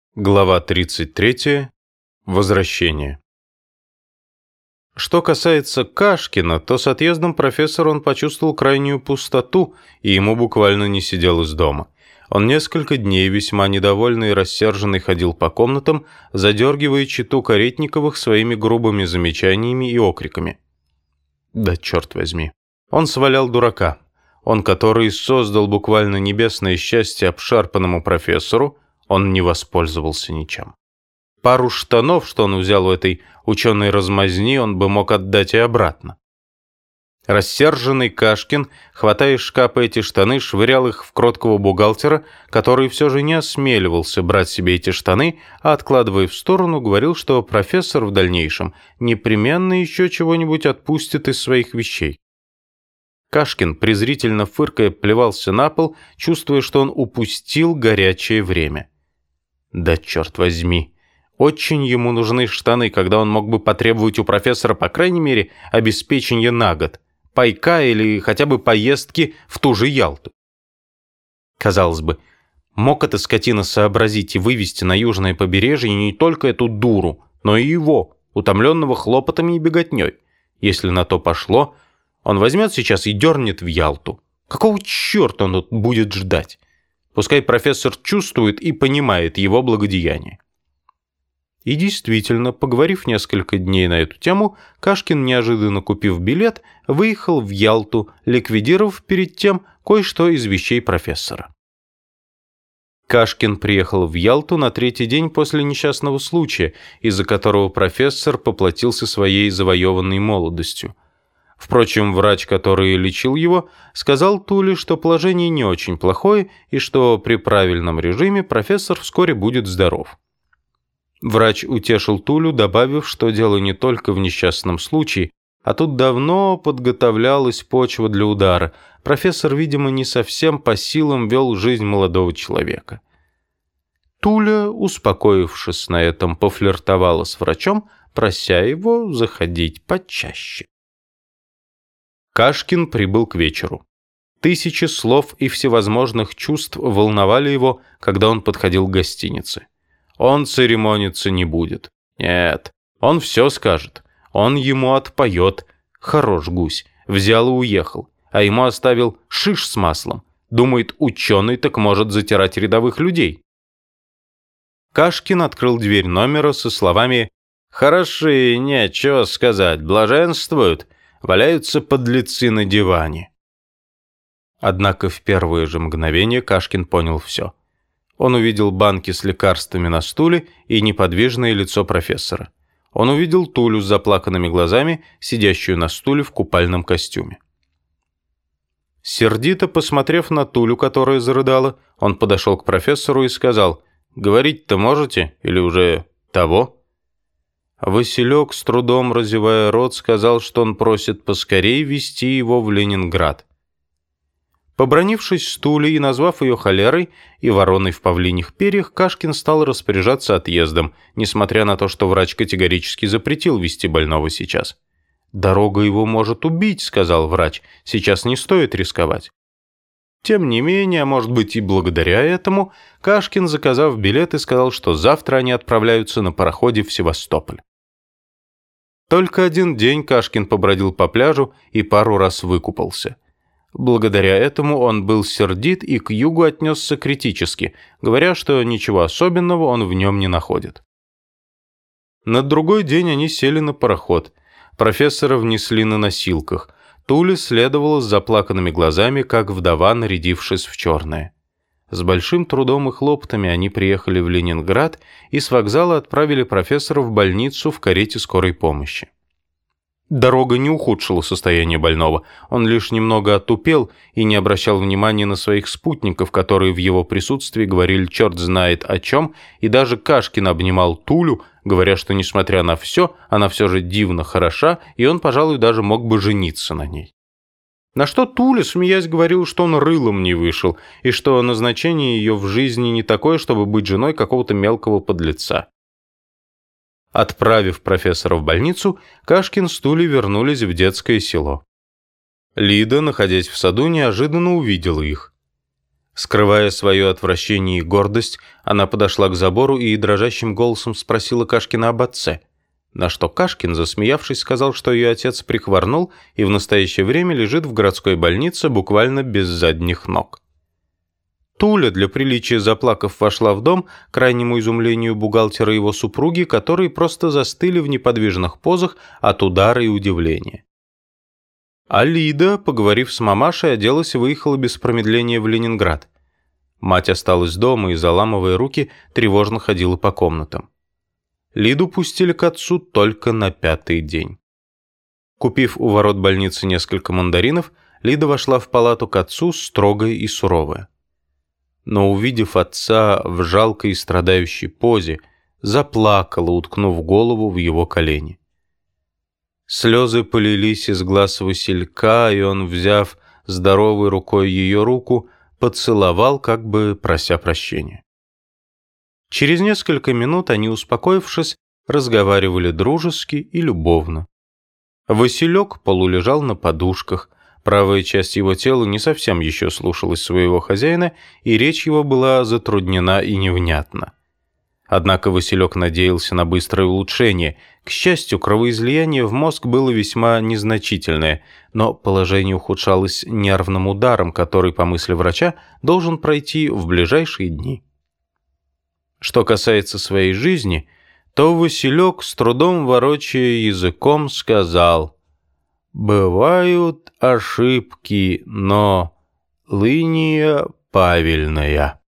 Глава 33. Возвращение. Что касается Кашкина, то с отъездом профессора он почувствовал крайнюю пустоту, и ему буквально не сидел из дома. Он несколько дней, весьма недовольный и рассерженный, ходил по комнатам, задергивая читу Каретниковых своими грубыми замечаниями и окриками. Да черт возьми. Он свалял дурака. Он, который создал буквально небесное счастье обшарпанному профессору, он не воспользовался ничем. Пару штанов, что он взял у этой ученой размазни, он бы мог отдать и обратно. Рассерженный Кашкин, хватая из шкафа эти штаны, швырял их в кроткого бухгалтера, который все же не осмеливался брать себе эти штаны, а, откладывая в сторону, говорил, что профессор в дальнейшем непременно еще чего-нибудь отпустит из своих вещей. Кашкин, презрительно фыркая, плевался на пол, чувствуя, что он упустил горячее время. Да черт возьми, очень ему нужны штаны, когда он мог бы потребовать у профессора, по крайней мере, обеспечения на год, пайка или хотя бы поездки в ту же Ялту. Казалось бы, мог эта скотина сообразить и вывести на южное побережье не только эту дуру, но и его, утомленного хлопотами и беготней. Если на то пошло, он возьмет сейчас и дернет в Ялту. Какого черта он тут будет ждать? Пускай профессор чувствует и понимает его благодеяние. И действительно, поговорив несколько дней на эту тему, Кашкин, неожиданно купив билет, выехал в Ялту, ликвидировав перед тем кое-что из вещей профессора. Кашкин приехал в Ялту на третий день после несчастного случая, из-за которого профессор поплатился своей завоеванной молодостью. Впрочем, врач, который лечил его, сказал Туле, что положение не очень плохое и что при правильном режиме профессор вскоре будет здоров. Врач утешил Тулю, добавив, что дело не только в несчастном случае, а тут давно подготовлялась почва для удара. Профессор, видимо, не совсем по силам вел жизнь молодого человека. Туля, успокоившись на этом, пофлиртовала с врачом, прося его заходить почаще. Кашкин прибыл к вечеру. Тысячи слов и всевозможных чувств волновали его, когда он подходил к гостинице. Он церемониться не будет. Нет, он все скажет. Он ему отпоет. Хорош гусь. Взял и уехал. А ему оставил шиш с маслом. Думает, ученый так может затирать рядовых людей. Кашкин открыл дверь номера со словами «Хороши, нечего сказать, блаженствуют. Валяются подлецы на диване». Однако в первое же мгновение Кашкин понял все. Он увидел банки с лекарствами на стуле и неподвижное лицо профессора. Он увидел Тулю с заплаканными глазами, сидящую на стуле в купальном костюме. Сердито посмотрев на Тулю, которая зарыдала, он подошел к профессору и сказал: «Говорить-то можете? Или уже того?» Василек, с трудом разевая рот, сказал, что он просит поскорей везти его в Ленинград. Побранившись с Тулей и назвав ее холерой и вороной в павлиньих перьях, Кашкин стал распоряжаться отъездом, несмотря на то, что врач категорически запретил везти больного сейчас. «Дорога его может убить», — сказал врач, — «сейчас не стоит рисковать». Тем не менее, а может быть и благодаря этому, Кашкин, заказав билеты, сказал, что завтра они отправляются на пароходе в Севастополь. Только один день Кашкин побродил по пляжу и пару раз выкупался. Благодаря этому он был сердит и к югу отнесся критически, говоря, что ничего особенного он в нем не находит. На другой день они сели на пароход. Профессора внесли на носилках. Туля следовала с заплаканными глазами, как вдова, нарядившись в черное. С большим трудом и хлопотами они приехали в Ленинград и с вокзала отправили профессора в больницу в карете скорой помощи. Дорога не ухудшила состояние больного, он лишь немного отупел и не обращал внимания на своих спутников, которые в его присутствии говорили черт знает о чем, и даже Кашкин обнимал Тулю, говоря, что, несмотря на все, она все же дивно хороша, и он, пожалуй, даже мог бы жениться на ней. На что Туля, смеясь, говорил, что он рылом не вышел, и что назначение ее в жизни не такое, чтобы быть женой какого-то мелкого подлеца. Отправив профессора в больницу, Кашкин с Тулей вернулись в детское село. Лида, находясь в саду, неожиданно увидела их. Скрывая свое отвращение и гордость, она подошла к забору и дрожащим голосом спросила Кашкина об отце. На что Кашкин, засмеявшись, сказал, что ее отец прихворнул и в настоящее время лежит в городской больнице буквально без задних ног. Туля, для приличия заплакав, вошла в дом, к крайнему изумлению бухгалтера и его супруги, которые просто застыли в неподвижных позах от удара и удивления. А Лида, поговорив с мамашей, оделась и выехала без промедления в Ленинград. Мать осталась дома и, заламывая руки, тревожно ходила по комнатам. Лиду пустили к отцу только на 5-й день. Купив у ворот больницы несколько мандаринов, Лида вошла в палату к отцу, строгая и суровая. Но, увидев отца в жалкой и страдающей позе, заплакала, уткнув голову в его колени. Слезы полились из глаз Василька, и он, взяв здоровой рукой ее руку, поцеловал, как бы прося прощения. Через несколько минут они, успокоившись, разговаривали дружески и любовно. Василек полулежал на подушках, правая часть его тела не совсем еще слушалась своего хозяина, и речь его была затруднена и невнятна. Однако Василек надеялся на быстрое улучшение. К счастью, кровоизлияние в мозг было весьма незначительное, но положение ухудшалось нервным ударом, который, по мысли врача, должен пройти в ближайшие дни. Что касается своей жизни, то Василек, с трудом ворочая языком, сказал: «Бывают ошибки, но линия правильная».